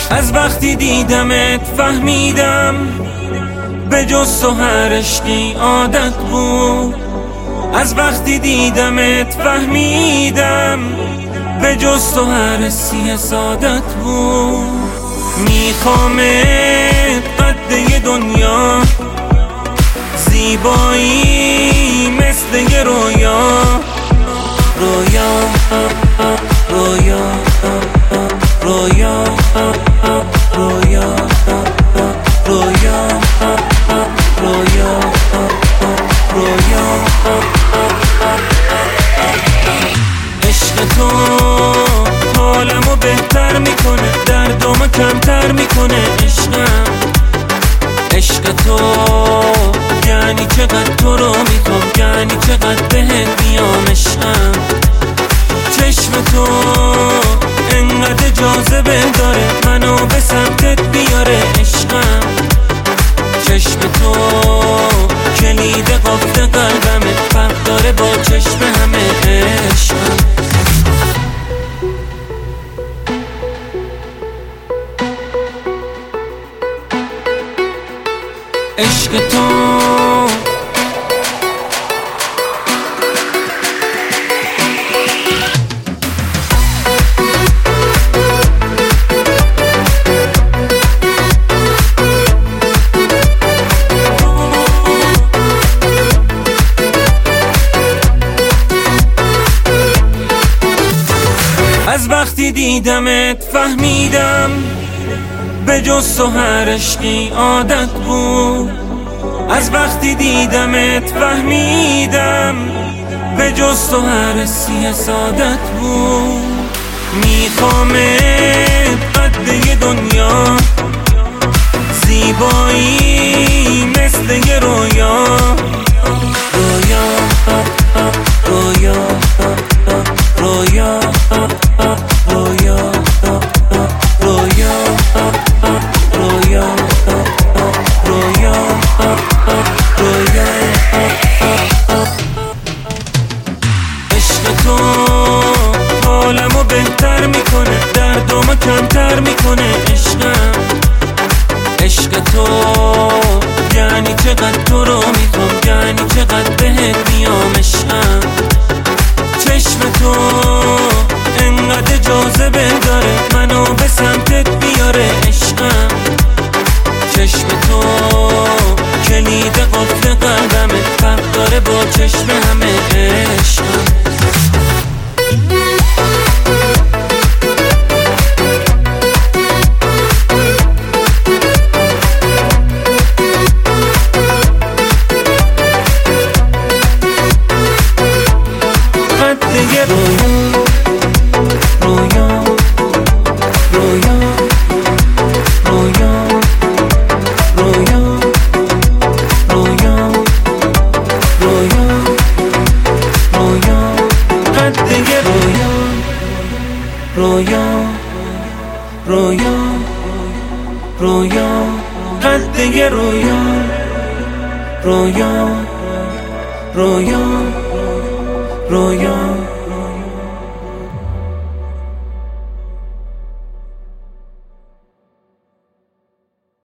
از وقتی دیدمت فهمیدم به جز تو هر عشقی عادت بود. از وقتی دیدمت فهمیدم به جز تو هر حسی سعادت بود. میخوامت قد دنیا، زیبایی مثل یه رویا. رویا رویا رویا رویا رویا رویا رویا. عشق تو حالمو بهتر میکنه، دردمو کمتر میکنه. عشق تو یعنی چقدر تو رو میخوام، یعنی چقدر بهت میام. عشقم چشم تو انقدر جاذبه داره، منو به سمتت بیاره. عشقم چشم تو کلید قفل قلبمه، فرق داره با چشم همه. عشقم عشق تو از وقتی دیدمت فهمیدم به جز تو هر عشقی عادت بود. از وقتی دیدمت فهمیدم به جز تو هر حسی سعادت بود. میخوامت قد دنیا، زیبایی مثل یه رویا. رویا رویا رویا رویا رویا رویا رویا رویا. عشق تو حالمو بهتر میکنه، دردمو کمتر میکنه. عشق تو یعنی چقدر تو رو میخوام، یعنی چقدر بهت میام. عشقم چشم تو انقدر جاذبه داره، منو به سمتت بیاره. عشقم چشم تو کلید قفل قلبمه، فرق داره با چشم همه. عشقم رویا رویا رویا قد یه رویا. رویا رویا رویا